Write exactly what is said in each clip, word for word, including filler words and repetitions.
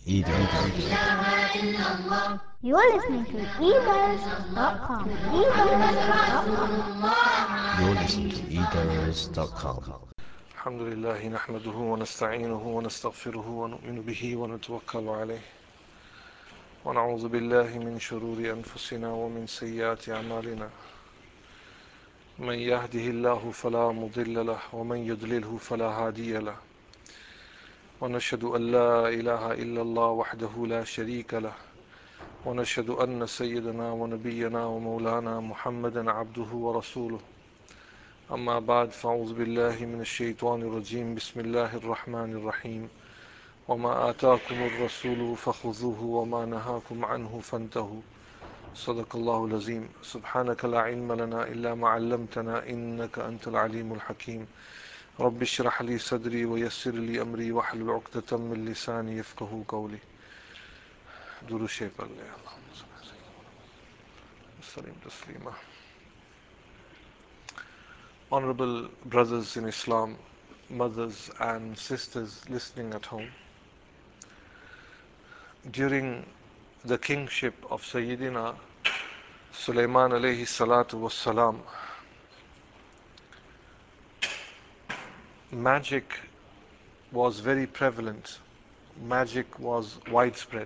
Eaters. You are listening to eaters dot com. eaters dot com. You're listening to eaters dot com. الحمد لله نحمده ونستعينه ونستغفره ونؤمن به ونتوكل عليه ونعوذ بالله من شرور أنفسنا ومن سيئات أعمالنا من يهده الله فلا مضل له ومن يضلله فلا هادي له ونشهد أن لا إله إلا الله وحده لا شريك له ونشهد أن سيدنا ونبينا ومولانا محمدا عبده ورسوله أما بعد فأعوذ بالله من الشيطان الرجيم بسم الله الرحمن الرحيم وما آتاكم الرسول فخذوه وما نهاكم عنه فانتهوا صدق الله العظيم سبحانك لا علم لنا إلا ما علمتنا إنك أنت العليم الحكيم رب اشرح لي صدري ويسر لي أمري واحلل عقدة من لساني يفقهوا قولي درود شریف پر لے اللهم صل على سيدنا وسلم تسليما. Honorable brothers in Islam, mothers and sisters listening at home, during the kingship of Sayyidina Sulaiman alayhi salatu was salam, magic was very prevalent. Magic was widespread.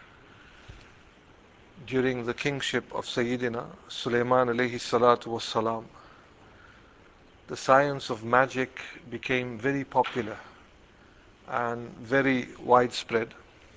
During the kingship of Sayyidina Sulaiman alayhi salatu was salam, the science of magic became very popular and very widespread.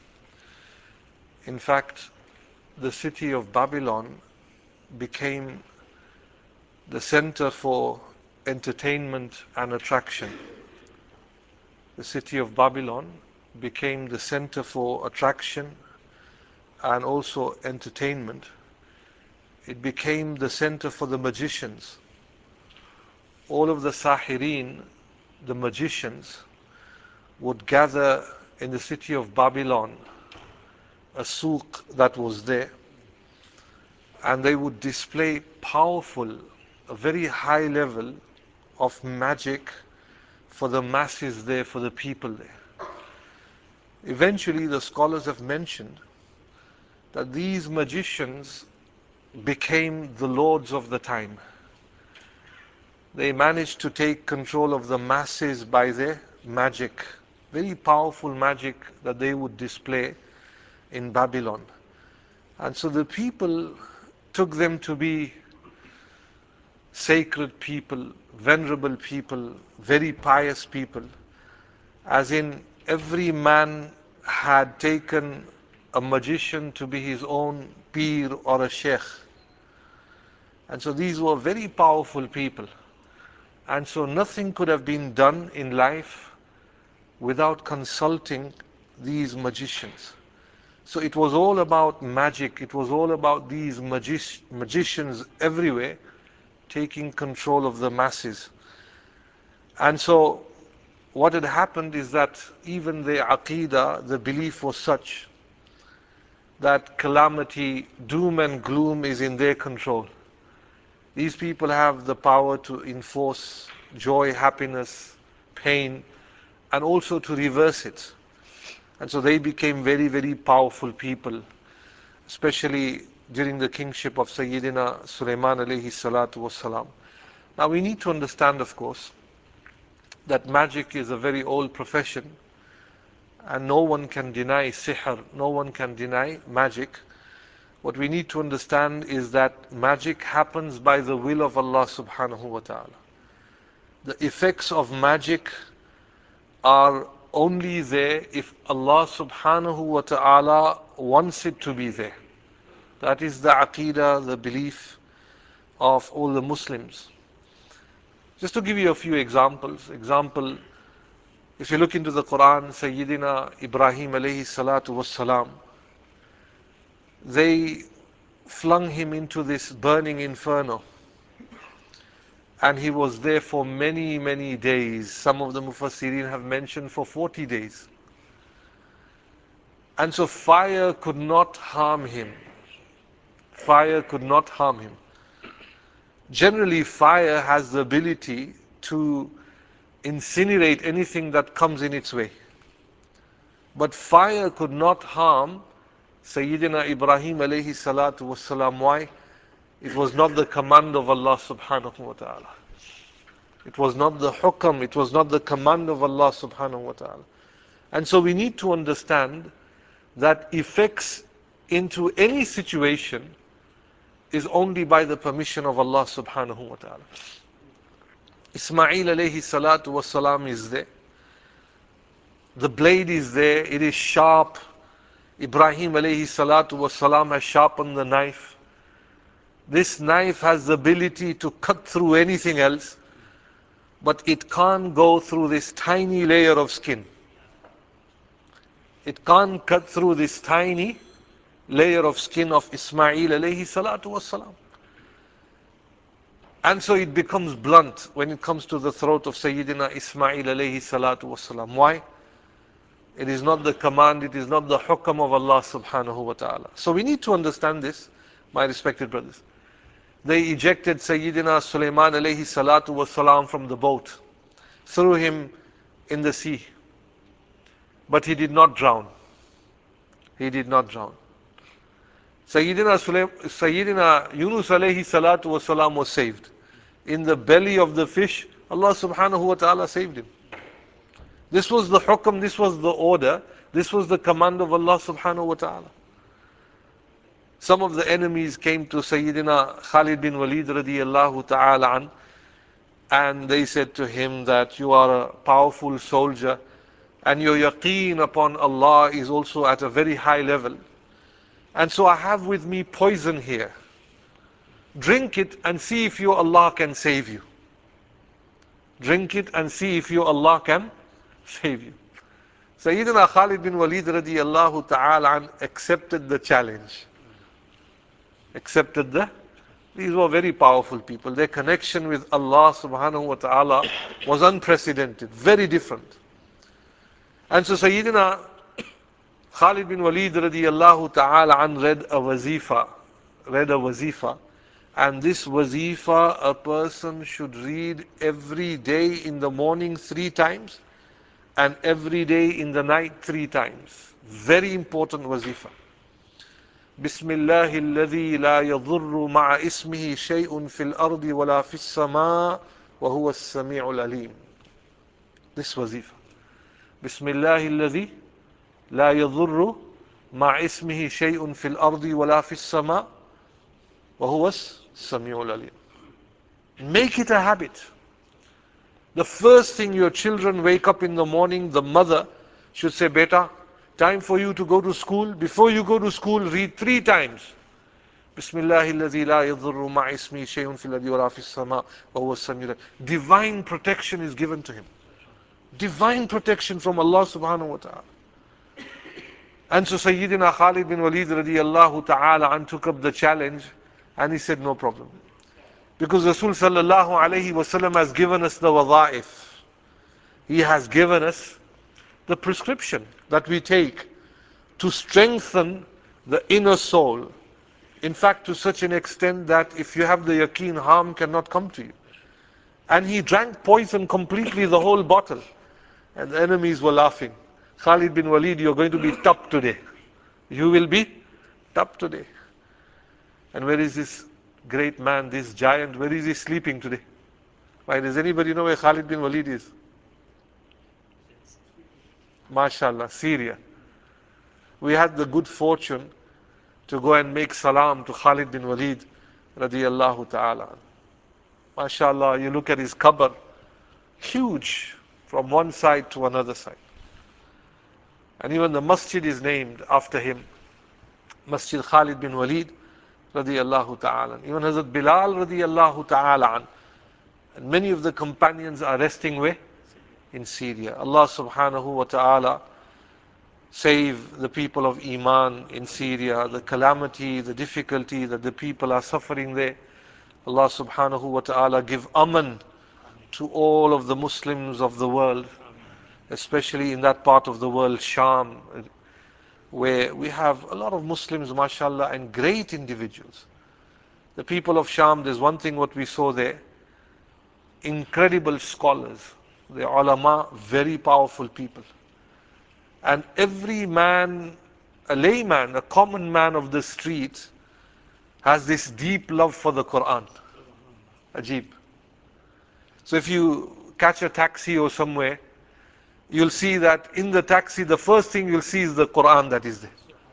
In fact, the city of Babylon became the center for entertainment and attraction. The city of Babylon became the center for attraction and also entertainment. It became the center for the magicians. All of the Sahirin, the magicians, would gather in the city of Babylon, a souk that was there, and they would display powerful, a very high level of magic for the masses there, for the people there. Eventually, the scholars have mentioned that these magicians became the lords of the time. They managed to take control of the masses by their magic, very powerful magic that they would display in Babylon. And so the people took them to be sacred people, venerable people, very pious people, as in every man had taken a magician to be his own peer or a sheikh. And so these were very powerful people. And so nothing could have been done in life without consulting these magicians. So it was all about magic. It was all about these magic- magicians everywhere taking control of the masses. And so what had happened is that even the aqidah, the belief was such that calamity, doom and gloom is in their control. These people have the power to enforce joy, happiness, pain, and also to reverse it. And so they became very, very powerful people, especially during the kingship of Sayyidina Sulaiman alayhi salatu wassalam. Now we need to understand, of course, that magic is a very old profession, and no one can deny sihr, no one can deny magic. What we need to understand is that magic happens by the will of Allah subhanahu wa ta'ala. The effects of magic are only there if Allah subhanahu wa ta'ala wants it to be there. That is the aqidah, the belief of all the Muslims. Just to give you a few examples. Example, if you look into the Quran, Sayyidina Ibrahim alayhi salatu was salam, they flung him into this burning inferno. And he was there for many, many days. Some of the Mufassirin have mentioned for forty days. And so fire could not harm him. Fire could not harm him. Generally, fire has the ability to incinerate anything that comes in its way. But fire could not harm Sayyidina Ibrahim alayhi salatu wasalam. Why? It was not the command of Allah subhanahu wa ta'ala. It was not the hukam, it was not the command of Allah subhanahu wa ta'ala. And so we need to understand that effects into any situation is only by the permission of Allah subhanahu wa ta'ala. Ismail alayhi salatu wasalam is there. The blade is there, it is sharp. Ibrahim alayhi salatu wasalam has sharpened the knife. This knife has the ability to cut through anything else, but it can't go through this tiny layer of skin. It can't cut through this tiny layer of skin of Ismail alayhi salatu wasalam. And so it becomes blunt when it comes to the throat of Sayyidina Ismail alayhi salatu wasalam. Why? It is not the command, it is not the hukam of Allah subhanahu wa ta'ala. So we need to understand this, my respected brothers. They ejected Sayyidina Sulaiman alayhi salatu wasalam from the boat, threw him in the sea. But he did not drown. He did not drown. Sayyidina, Sulaim, Sayyidina Yunus alayhi salatu wasalam was saved. In the belly of the fish, Allah subhanahu wa ta'ala saved him. This was the hukam, this was the order, this was the command of Allah subhanahu wa ta'ala. Some of the enemies came to Sayyidina Khalid bin Walid radiyallahu ta'ala an, and they said to him that you are a powerful soldier and your yaqeen upon Allah is also at a very high level. And so I have with me poison here. Drink it and see if your Allah can save you. Drink it and see if your Allah can save you. Sayyidina Khalid bin Walid radiyallahu ta'ala an accepted the challenge. Accepted the, these were very powerful people. Their connection with Allah subhanahu wa ta'ala was unprecedented, very different. And so Sayyidina Khalid bin Walid radiyallahu ta'ala an read a wazifa, read a wazifa. And this wazifa a person should read every day in the morning three times and every day in the night three times. Very important wazifa. بسم الله الذي لا يضر مع اسمه شيء في الأرض ولا في السماء وهو السميع العليم. This wazifa. بسم الله الذي لا يضر مع اسمه شيء في الأرض ولا في السماء وهو السميع العليم. Make it a habit. The first thing your children wake up in the morning, the mother should say, Beta, time for you to go to school. Before you go to school, read three times. بسم الله الذي لا يضر مع اسمه شيء في الأرض ولا في السماء وهو السميع العليم. Divine protection is given to him. Divine protection from Allah subhanahu wa ta'ala. And so Sayyidina Khalid bin Walid radiyallahu ta'ala an took up the challenge and he said, no problem. Because Rasul sallallahu alayhi wasallam has given us the wadha'if. He has given us the prescription that we take to strengthen the inner soul. In fact, to such an extent that if you have the yaqeen, harm cannot come to you. And he drank poison completely, the whole bottle. And the enemies were laughing. Khalid bin Walid, you're going to be top today. You will be top today. And where is this great man, this giant, where is he sleeping today? Why, does anybody know where Khalid bin Walid is? MashaAllah, Syria. We had the good fortune to go and make salam to Khalid bin Walid radiyallahu ta'ala. MashaAllah, you look at his qabr, huge from one side to another side. And even the masjid is named after him, Masjid Khalid bin Walid radiyallahu ta'ala. Even Hazrat Bilal radiyallahu ta'ala. And many of the companions are resting where? In Syria. Allah subhanahu wa ta'ala save the people of Iman in Syria, the calamity, the difficulty that the people are suffering there. Allah subhanahu wa ta'ala give aman to all of the Muslims of the world, especially in that part of the world, Sham, where we have a lot of Muslims, mashallah, and great individuals. The people of Sham, there's one thing what we saw there, incredible scholars, the ulama, very powerful people. And every man, a layman, a common man of the street, has this deep love for the Quran. Ajib. So if you catch a taxi or somewhere, you'll see that in the taxi, the first thing you'll see is the Quran that is there.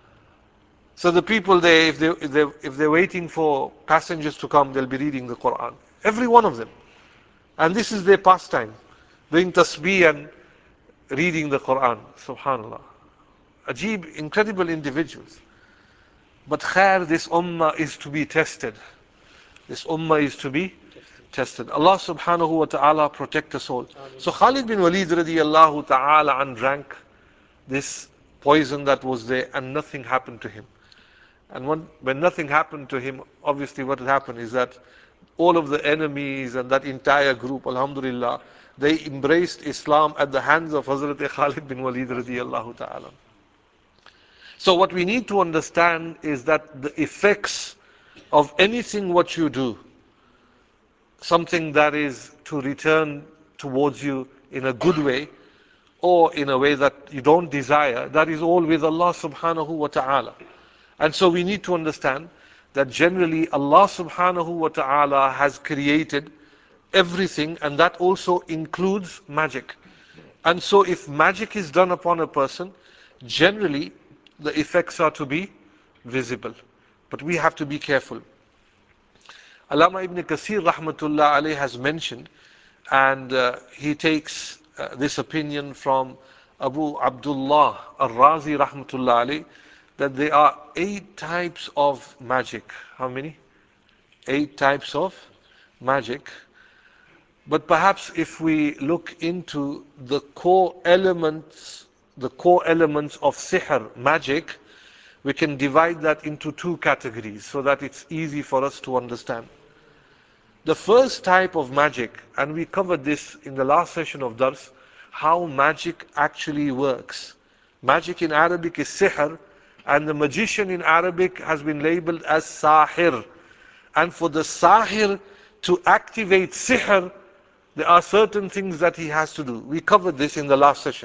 So the people there, if, they, if, they, if they're waiting for passengers to come, they'll be reading the Quran. Every one of them. And this is their pastime, doing tasbih and reading the Quran. Subhanallah. Ajib, incredible individuals. But khair, this ummah is to be tested. This ummah is to be tested. Allah subhanahu wa ta'ala protect us all. So Khalid bin Walid radiallahu ta'ala and drank this poison that was there and nothing happened to him. And when, when nothing happened to him, obviously what had happened is that all of the enemies and that entire group, alhamdulillah, they embraced Islam at the hands of Hazrat Khalid bin Walid radiallahu ta'ala. So what we need to understand is that the effects of anything what you do, something that is to return towards you in a good way or in a way that you don't desire, that is all with Allah subhanahu wa ta'ala. And so we need to understand that generally Allah subhanahu wa ta'ala has created everything, and that also includes magic. And so if magic is done upon a person, generally the effects are to be visible. But we have to be careful. Allama ibn Kathir rahmatullah alayh has mentioned, and uh, he takes uh, this opinion from Abu Abdullah al-Razi rahmatullah alayh, that there are eight types of magic. How many? Eight types of magic. But perhaps if we look into the core elements, the core elements of sihr, magic, we can divide that into two categories so that it's easy for us to understand. The first type of magic, and we covered this in the last session of Dars, how magic actually works. Magic in Arabic is sihr, and the magician in Arabic has been labeled as sahir. And for the sahir to activate sihr, there are certain things that he has to do. We covered this in the last session.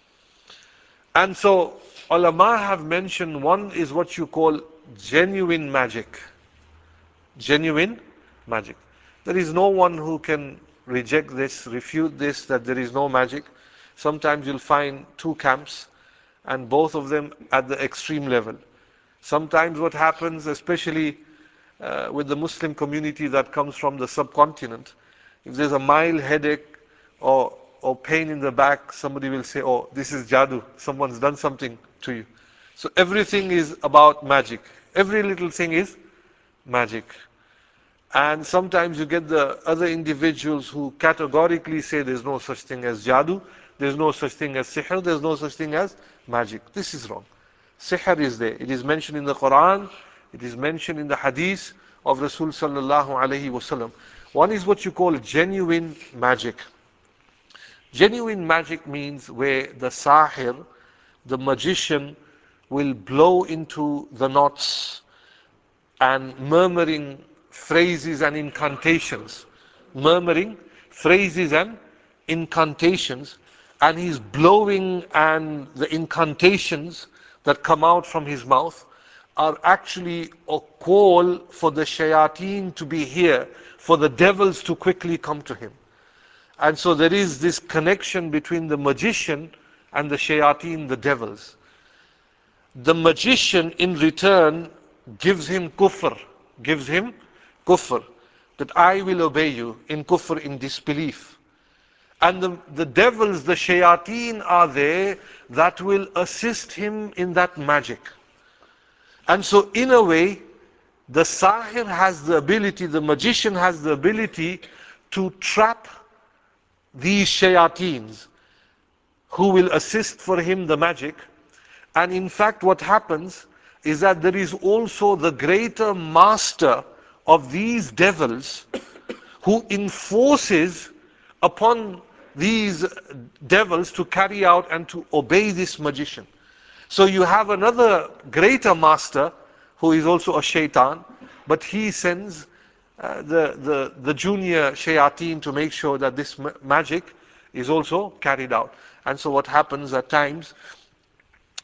And so, ulama have mentioned one is what you call genuine magic. Genuine magic. There is no one who can reject this, refute this, that there is no magic. Sometimes you'll find two camps, and both of them at the extreme level. Sometimes what happens, especially uh, with the Muslim community that comes from the subcontinent, if there's a mild headache or, or pain in the back, somebody will say, oh, this is jadoo, someone's done something to you. So everything is about magic. Every little thing is magic. And sometimes you get the other individuals who categorically say there's no such thing as jadoo, there's no such thing as sihr, there's no such thing as magic. This is wrong. Sihr is there. It is mentioned in the Quran, it is mentioned in the hadith of Rasul sallallahu alayhi wasallam. One is what you call genuine magic. Genuine magic means where the sahir, the magician, will blow into the knots and murmuring phrases and incantations. Murmuring phrases and incantations. And he's blowing, and the incantations that come out from his mouth are actually a call for the shayateen to be here, for the devils to quickly come to him. And so there is this connection between the magician and the shayateen, the devils. The magician in return gives him kufr, gives him kufr, that I will obey you, in kufr, in disbelief. And the, the devils, the shayateen are there that will assist him in that magic. And so in a way, the sahir has the ability, the magician has the ability to trap these shayateens who will assist for him the magic. And in fact what happens is that there is also the greater master of these devils who enforces upon these devils to carry out and to obey this magician. So you have another greater master who is also a shaitan, but he sends uh, the, the, the junior shayateen to make sure that this ma magic is also carried out. And so what happens at times,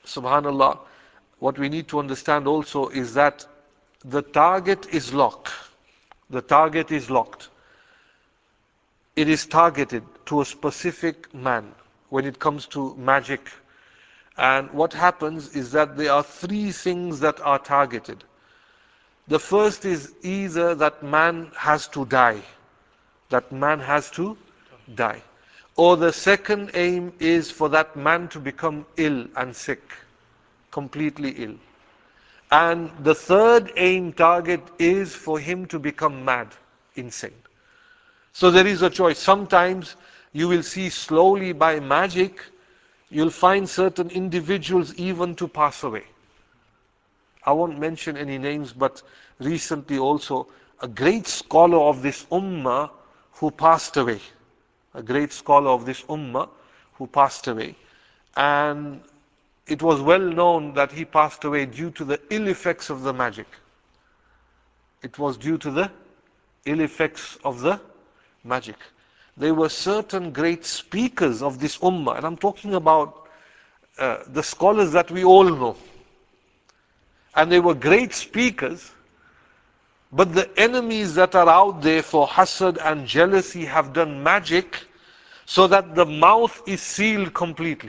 subhanallah, what we need to understand also is that the target is locked. The target is locked. It is targeted to a specific man when it comes to magic. And what happens is that there are three things that are targeted. The first is either that man has to die, that man has to die. Or the second aim is for that man to become ill and sick, completely ill. And the third aim target is for him to become mad, insane. So there is a choice. Sometimes you will see slowly by magic, you'll find certain individuals even to pass away. I won't mention any names, but recently also a great scholar of this ummah who passed away. A great scholar of this ummah who passed away. And it was well known that he passed away due to the ill effects of the magic. It was due to the ill effects of the magic. There were certain great speakers of this ummah, and I'm talking about uh, the scholars that we all know. And they were great speakers, but the enemies that are out there for hasad and jealousy have done magic so that the mouth is sealed completely.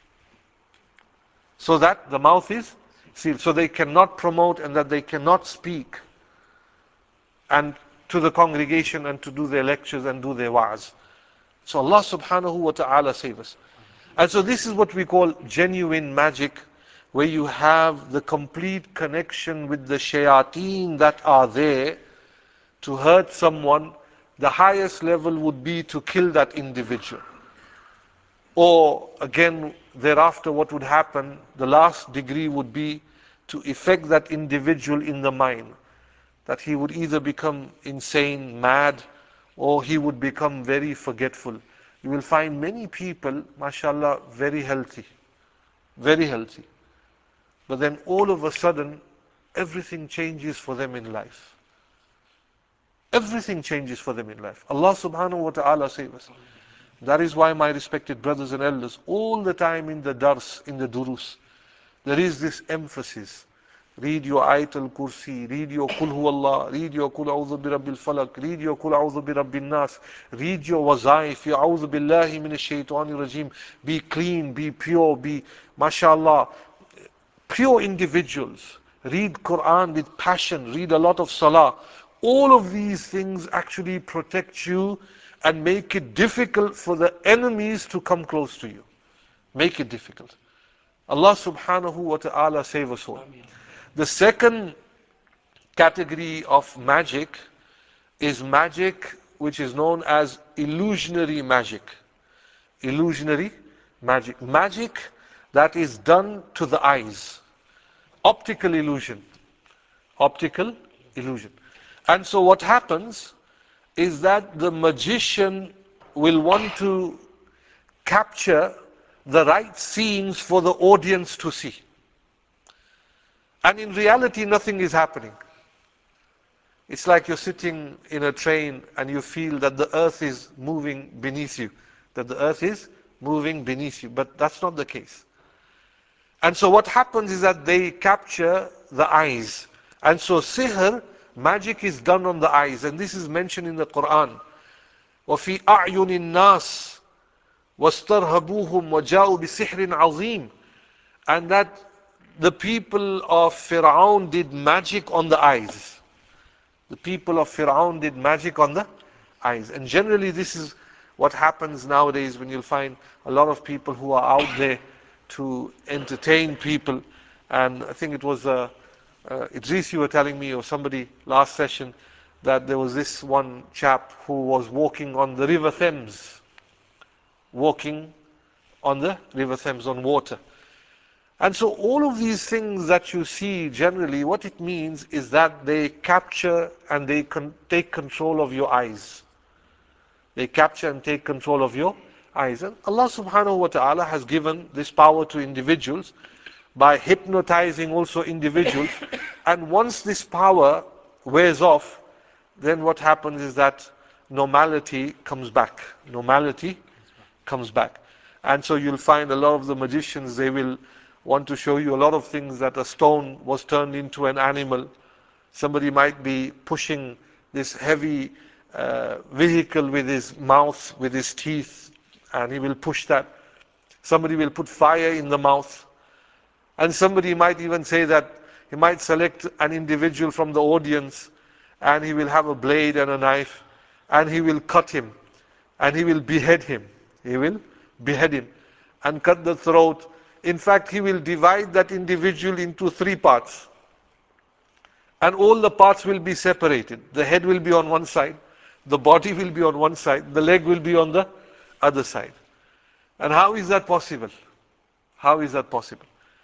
So that the mouth is sealed. So they cannot promote and that they cannot speak and to the congregation and to do their lectures and do their wa'az. So Allah subhanahu wa ta'ala save us. And so this is what we call genuine magic, where you have the complete connection with the shayateen that are there to hurt someone. The highest level would be to kill that individual. Or again, thereafter what would happen, the last degree would be to affect that individual in the mind. That he would either become insane, mad, or he would become very forgetful. You will find many people, mashallah, very healthy. Very healthy. But then all of a sudden, everything changes for them in life. Everything changes for them in life. Allah subhanahu wa ta'ala save us. That is why, my respected brothers and elders, all the time in the dars, in the durus, there is this emphasis. Read your Ayat al-Kursi, read your Qul Huwallah, read your Qul A'udhu bi Rabbil Falak, read your Qul A'udhu bi Rabbin Nas, read your Wazaif, your A'udhu Billahi Minash Shaitanir Rajim. Be clean, be pure, be, mashallah, pure individuals. Read Quran with passion, read a lot of Salah. All of these things actually protect you and make it difficult for the enemies to come close to you. Make it difficult. Allah subhanahu wa ta'ala save us all. The second category of magic is magic which is known as illusionary magic. Illusionary magic. Magic that is done to the eyes. Optical illusion. Optical illusion. And so what happens is that the magician will want to capture the right scenes for the audience to see. And in reality, nothing is happening. It's like you're sitting in a train and you feel that the earth is moving beneath you. That the earth is moving beneath you. But that's not the case. And so what happens is that they capture the eyes. And so sihr, magic is done on the eyes. And this is mentioned in the Quran. وَفِي أَعْيُنِ النَّاسِ وَاسْتَرْهَبُوهُمْ وَجَاءُوا بِسِحْرٍ عَظِيمٍ. And that the people of Fir'aun did magic on the eyes. The people of Fir'aun did magic on the eyes. And generally this is what happens nowadays when you'll find a lot of people who are out there to entertain people. And I think it was uh, uh, Idris, you were telling me, or somebody last session, that there was this one chap who was walking on the River Thames. Walking on the River Thames on water. And so all of these things that you see generally, what it means is that they capture and they con take control of your eyes. They capture and take control of your eyes. And Allah subhanahu wa ta'ala has given this power to individuals by hypnotizing also individuals. And once this power wears off, then what happens is that normality comes back. Normality comes back. And so you'll find a lot of the magicians, they will want to show you a lot of things, that a stone was turned into an animal. Somebody might be pushing this heavy uh, vehicle with his mouth, with his teeth, and he will push that. Somebody will put fire in the mouth. And somebody might even say that he might select an individual from the audience, and he will have a blade and a knife, and he will cut him, and he will behead him. He will behead him and cut the throat. In fact, he will divide that individual into three parts. And all the parts will be separated. The head will be on one side, the body will be on one side, the leg will be on the other side. And how is that possible? How is that possible?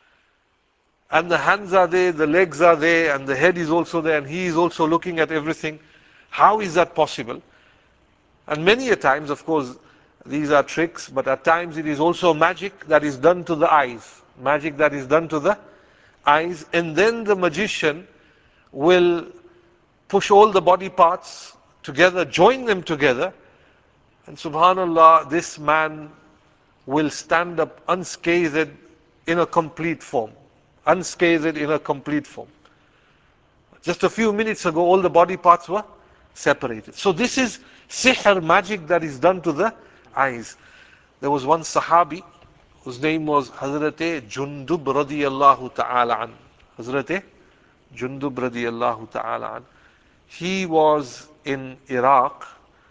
And the hands are there, the legs are there, and the head is also there, and he is also looking at everything. How is that possible? And many a times, of course, these are tricks, but at times it is also magic that is done to the eyes. Magic that is done to the eyes. And then the magician will push all the body parts together, join them together, and subhanallah, this man will stand up unscathed in a complete form. Unscathed in a complete form. Just a few minutes ago, all the body parts were separated. So this is sihr, magic that is done to the eyes. There was one Sahabi whose name was Hazrat Jundub radiyallahu ta'ala an. Hazrat Jundub radiyallahu ta'ala an. He was in Iraq,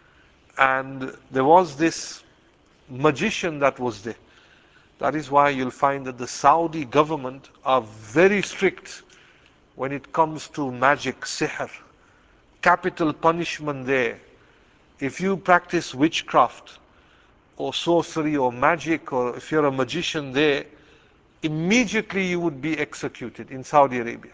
and there was this magician that was there. That is why you'll find that the Saudi government are very strict when it comes to magic, sihr. Capital punishment there. If you practice witchcraft or sorcery or magic, or if you're a magician there, immediately you would be executed in Saudi Arabia.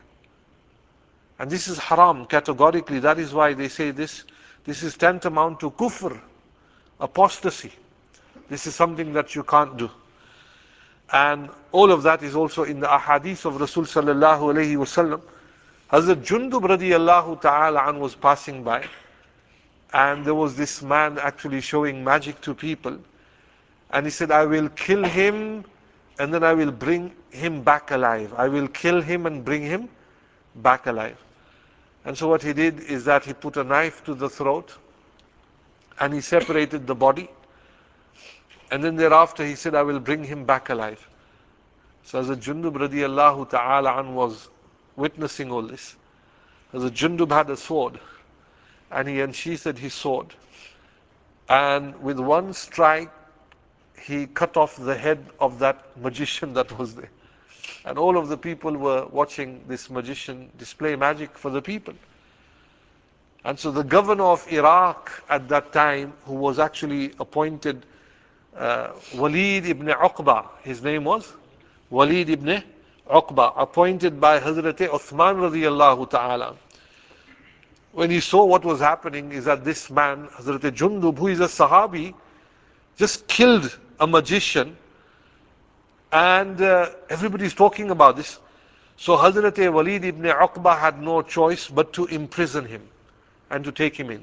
And this is haram categorically. That is why they say this, this is tantamount to kufr, apostasy. This is something that you can't do. And all of that is also in the ahadith of Rasul sallallahu alayhi wasallam. Hazrat Jundub radiyallahu ta'ala an was passing by, and there was this man actually showing magic to people. And he said, I will kill him and then I will bring him back alive. I will kill him and bring him back alive. And so what he did is that he put a knife to the throat and he separated the body. And then thereafter he said, I will bring him back alive. So as a Jundub radiyallahu ta'ala an was witnessing all this, as a Jundub had a sword, and he unsheathed his sword, and with one strike he cut off the head of that magician that was there. And all of the people were watching this magician display magic for the people. And so the governor of Iraq at that time, who was actually appointed uh, Walid ibn Uqba, his name was Walid ibn Uqba, appointed by Hazrat Uthman radiyallahu ta'ala. When he saw what was happening, is that this man, Hazrat Jundub, who is a Sahabi, just killed a magician, and uh, everybody is talking about this. So Hazrat Walid ibn Uqba had no choice but to imprison him and to take him in.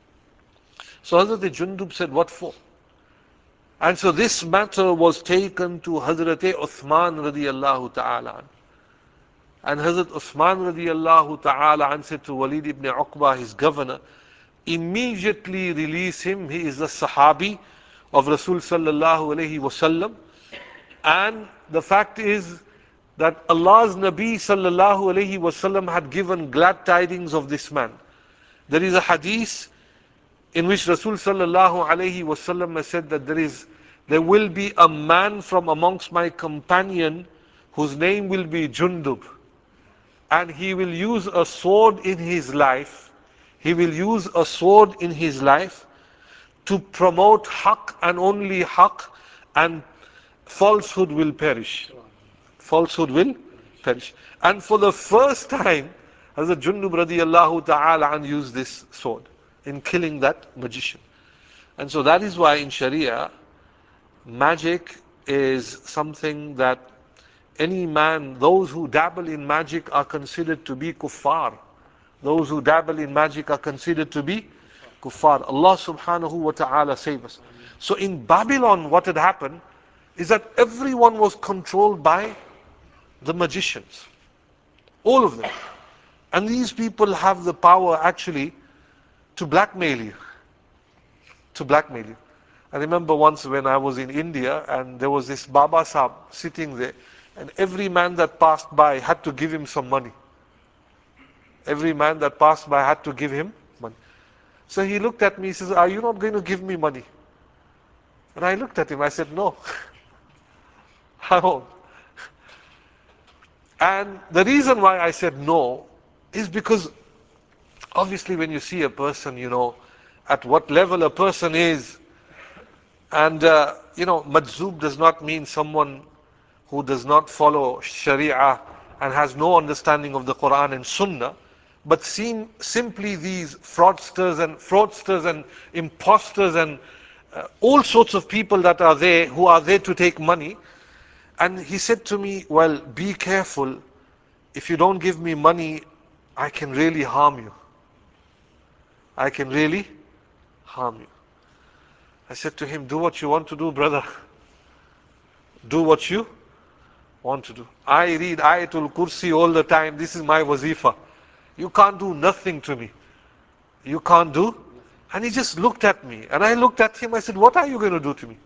So Hazrat Jundub said, what for? And so this matter was taken to Hazrat Uthman radiyallahu ta'ala. And Hazrat Uthman radiyallahu ta'ala said to Walid ibn Uqba, his governor, immediately release him. He is a Sahabi of Rasul sallallahu alayhi wasallam. And the fact is that Allah's Nabi sallallahu alayhi wasallam had given glad tidings of this man. There is a hadith in which Rasul sallallahu alayhi wasallam has said that there is, there will be a man from amongst my companion whose name will be Jundub, and he will use a sword in his life. He will use a sword in his life to promote haqq and only haqq, and falsehood will perish. Falsehood will perish. And for the first time, Hazrat Jundub radiyallahu ta'ala an used this sword in killing that magician. And so that is why in Sharia, magic is something that any man, those who dabble in magic are considered to be kuffar. Those who dabble in magic are considered to be kuffar. Allah subhanahu wa ta'ala save us. So in Babylon, what had happened is that everyone was controlled by The magicians. All of them. And these people have the power actually to blackmail you. To blackmail you. I remember once when I was in India and there was this Baba Sahib sitting there, and every man that passed by had to give him some money. Every man that passed by had to give him money. So he looked at me, he says, "Are you not going to give me money?" And I looked at him, I said, "No, I won't." And the reason why I said no is because obviously when you see a person, you know, at what level a person is, and uh, you know, majzoob does not mean someone who does not follow Sharia and has no understanding of the Quran and Sunnah, but seem simply these fraudsters and fraudsters and imposters and uh, all sorts of people that are there who are there to take money. And he said to me, "Well, be careful. If you don't give me money, I can really harm you. I can really harm you." I said to him, "Do what you want to do, brother. Do what you want to do. I read Ayatul Kursi all the time. This is my wazifa. You can't do nothing to me. You can't do." And he just looked at me. And I looked at him. I said, "What are you going to do to me?"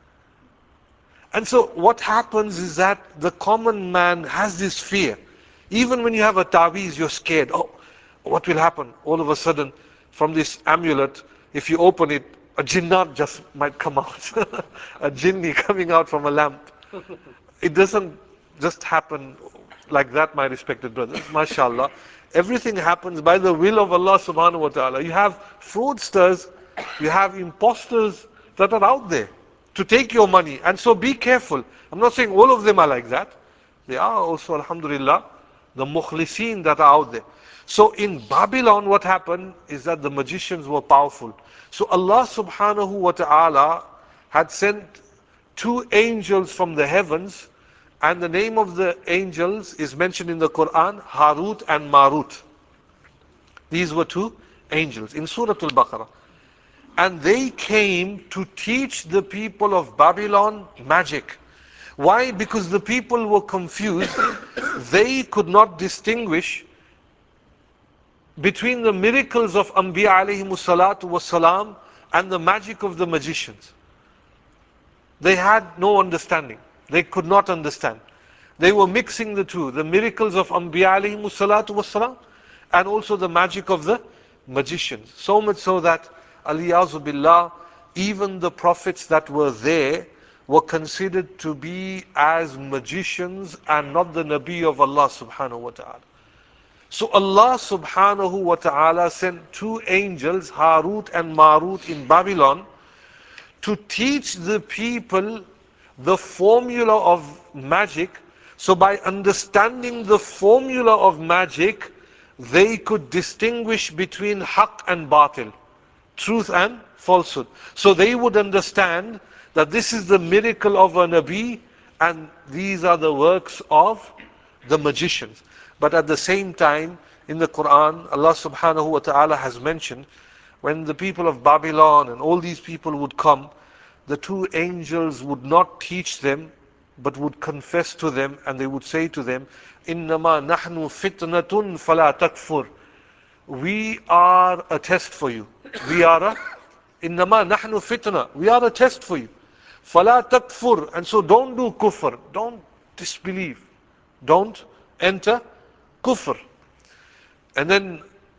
And so what happens is that the common man has this fear. Even when you have a taweez, you're scared. Oh, what will happen? All of a sudden, from this amulet, if you open it, a jinnat just might come out. A jinni coming out from a lamp. It doesn't just happen like that, my respected brothers. MashaAllah. Everything happens by the will of Allah subhanahu wa ta'ala. You have fraudsters, you have imposters that are out there to take your money. And so be careful. I'm not saying all of them are like that. They are also, alhamdulillah, the mukhlisin that are out there. So in Babylon, what happened is that the magicians were powerful. So Allah subhanahu wa ta'ala had sent two angels from the heavens, and the name of the angels is mentioned in the Quran, Harut and Marut. These were two angels in Surah Al-Baqarah. And they came to teach the people of Babylon magic. Why? Because the people were confused. They could not distinguish between the miracles of Anbiya alayhimu salatu wasalam and the magic of the magicians. They had no understanding. They could not understand. They were mixing the two, the miracles of Anbiya alayhimu salatu wasalam and also the magic of the magicians. So much so that, aliyazu billah, even the prophets that were there were considered to be as magicians and not the Nabi of Allah subhanahu wa ta'ala. So Allah subhanahu wa ta'ala sent two angels, Harut and Marut, in Babylon to teach the people the formula of magic. So by understanding the formula of magic, they could distinguish between haqq and batil, truth and falsehood. So they would understand that this is the miracle of a Nabi and these are the works of the magicians. But at the same time, in the Quran, Allah subhanahu wa ta'ala has mentioned when the people of Babylon and all these people would come, the two angels would not teach them, but would confess to them, and they would say to them, "Innama nahnu fitnatun fala takfur." We are a test for you. We are a Innama nahnu fitna. We are a test for you. Fala takfur. And so don't do kufr. Don't disbelieve. Don't enter kufr. And then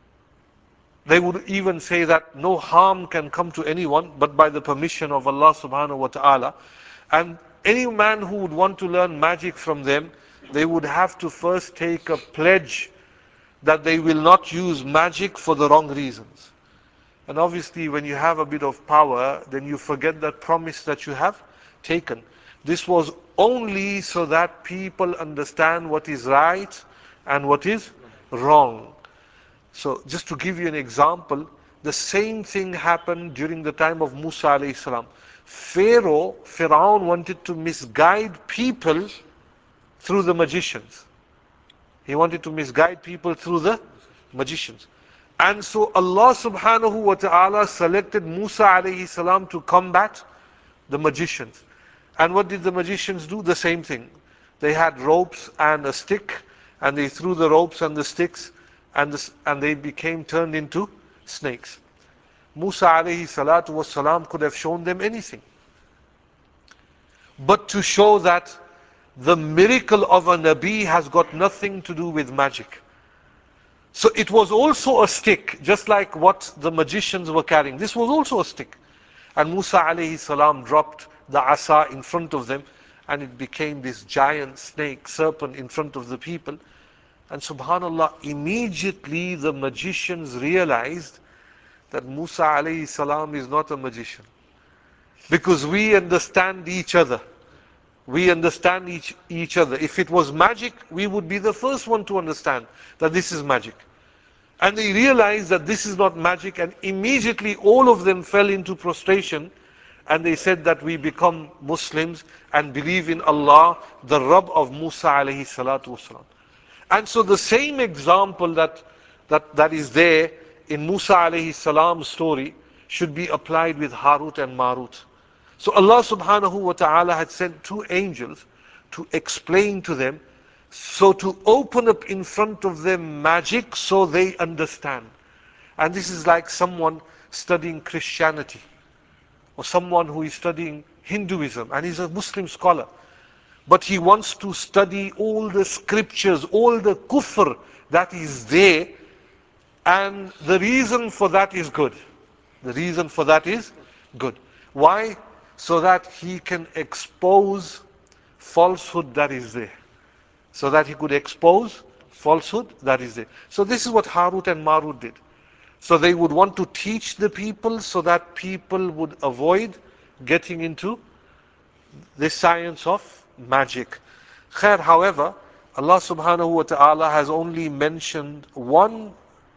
they would even say that no harm can come to anyone but by the permission of Allah subhanahu wa ta'ala. And any man who would want to learn magic from them, they would have to first take a pledge that they will not use magic for the wrong reasons. And obviously when you have a bit of power, then you forget that promise that you have taken. This was only so that people understand what is right and what is wrong. So just to give you an example, the same thing happened during the time of Musa alayhi salam. Pharaoh, Pharaoh wanted to misguide people through the magicians. He wanted to misguide people through the magicians. And so Allah subhanahu wa ta'ala selected Musa alayhi salam to combat the magicians. And what did the magicians do? The same thing. They had ropes and a stick, and they threw the ropes and the sticks, and, the, and they became turned into snakes. Musa alayhi salatu was salam could have shown them anything. But to show that the miracle of a Nabi has got nothing to do with magic. So it was also a stick, just like what the magicians were carrying. This was also a stick. And Musa alayhi salam dropped the asa in front of them, and it became this giant snake, serpent in front of the people. And subhanallah, immediately the magicians realized that Musa alayhi salam is not a magician. Because we understand each other. We understand each, each other. If it was magic, we would be the first one to understand that this is magic. And they realized that this is not magic, and immediately all of them fell into prostration, and they said that we become Muslims and believe in Allah, the Rabb of Musa alayhi salatu wasalam. And so the same example that, that, that is there in Musa alayhi salam's story should be applied with Harut and Marut. So Allah subhanahu wa ta'ala had sent two angels to explain to them, so to open up in front of them magic so they understand. And this is like someone studying Christianity, or someone who is studying Hinduism and is a Muslim scholar. But he wants to study all the scriptures, all the kufr that is there, and the reason for that is good. The reason for that is good. Why? So that he can expose falsehood that is there. So that he could expose falsehood that is there. So this is what Harut and Marut did. So they would want to teach the people so that people would avoid getting into the science of magic. Khair, however, Allah subhanahu wa ta'ala has only mentioned one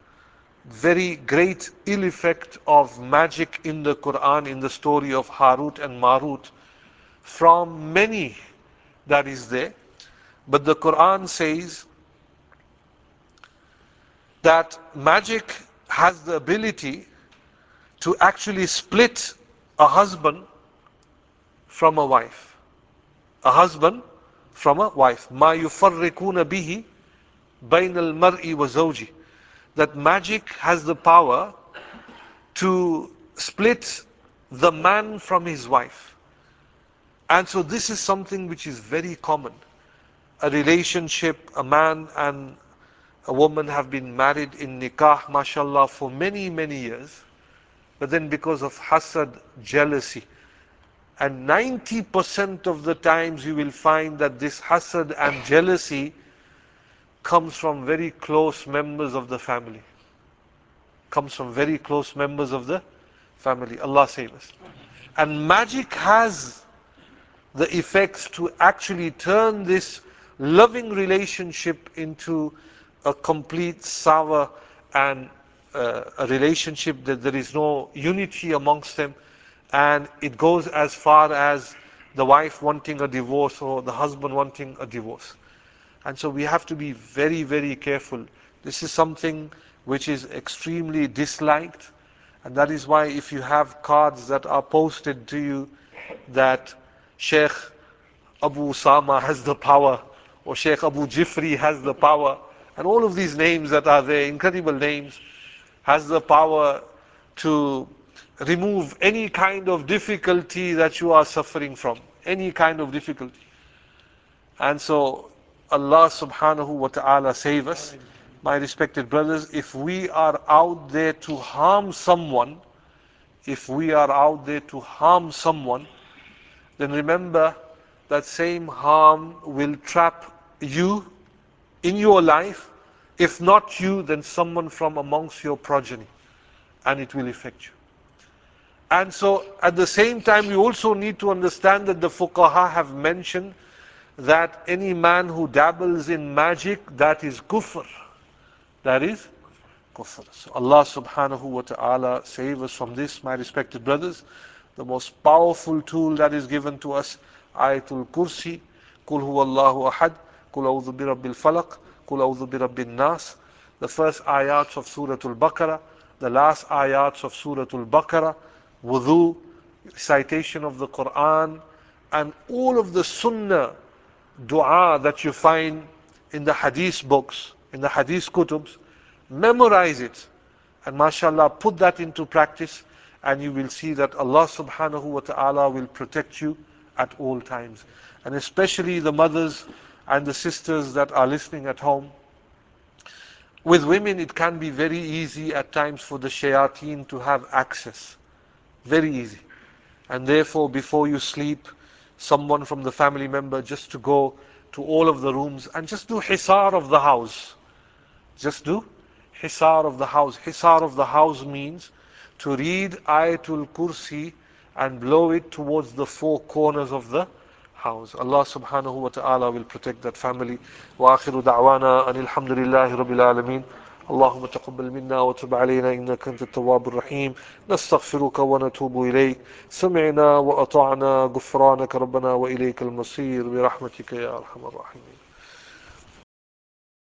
very great ill effect of magic in the Quran, in the story of Harut and Marut, from many that is there. But the Quran says that magic has the ability to actually split a husband from a wife. A husband from a wife. Ma yufarrikuna bihi bain al-mar'i wa zawji. That magic has the power to split the man from his wife. And so this is something which is very common. A relationship, a man and a woman have been married in nikah, mashallah, for many, many years. But then because of hasad, jealousy, and ninety percent of the times you will find that this hasad and jealousy comes from very close members of the family. Comes from very close members of the family. Allah save us. And magic has the effects to actually turn this loving relationship into a complete sour and uh, a relationship that there is no unity amongst them, and it goes as far as the wife wanting a divorce or the husband wanting a divorce. And so we have to be very, very careful. This is something which is extremely disliked, and that is why if you have cards that are posted to you that Sheikh Abu Usama has the power, or Sheikh Abu Jifri has the power, and all of these names that are there, incredible names, has the power to remove any kind of difficulty that you are suffering from, any kind of difficulty. And so Allah subhanahu wa ta'ala save us. My respected brothers, if we are out there to harm someone, if we are out there to harm someone, then remember that same harm will trap you in your life. If not you, then someone from amongst your progeny, and it will affect you. And so at the same time, we also need to understand that the fuqaha have mentioned that any man who dabbles in magic, that is kufr. That is kufr. So Allah subhanahu wa ta'ala save us from this, my respected brothers. The most powerful tool that is given to us, Ayatul Kursi, Qul huwallahu ahad, Qul a'udhu bi rabbil falaq, Qul a'udhu bi rabbin nas. The first ayats of Surah Al-Baqarah, the last ayats of Surah Al-Baqarah, wudu, citation of the Quran, and all of the sunnah dua that you find in the hadith books, in the hadith kutubs, memorize it. And mashallah, put that into practice, and you will see that Allah subhanahu wa ta'ala will protect you at all times. And especially the mothers and the sisters that are listening at home. With women, it can be very easy at times for the shayateen to have access. Very easy. And therefore, before you sleep, someone from the family member just to go to all of the rooms and just do hisar of the house. Just do hisar of the house. Hisar of the house means to read Ayatul Kursi and blow it towards the four corners of the house. Allah subhanahu wa ta'ala will protect that family. Wa akhiru da'wana anil hamdulillahi rabbil alameen. اللهم تقبل منا وتب علينا إنك أنت التواب الرحيم نستغفرك ونتوب إليك سمعنا وأطعنا غفرانك ربنا وإليك المصير برحمتك يا أرحم الراحمين